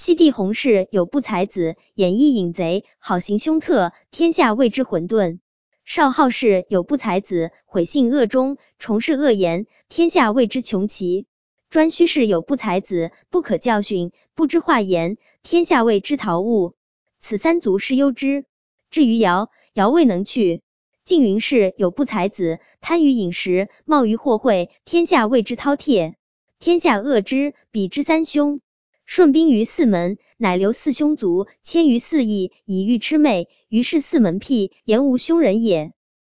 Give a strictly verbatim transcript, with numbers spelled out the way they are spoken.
西帝弘氏有不才子，演义引贼，好行凶特，天下谓之混沌。少昊氏有不才子，毁信恶忠，从事恶言，天下谓之穷奇。颛顼氏有不才子，不可教训，不知化言，天下谓之陶物。此三族是忧之。至于尧，尧未能去。晋云氏有不才子，贪于饮食，冒于获贿，天下谓之饕餮。天下恶之，彼之三凶。顺兵于四门，乃留四凶卒，迁于四邑，以御魑魅，于是四门辟，言无凶人也。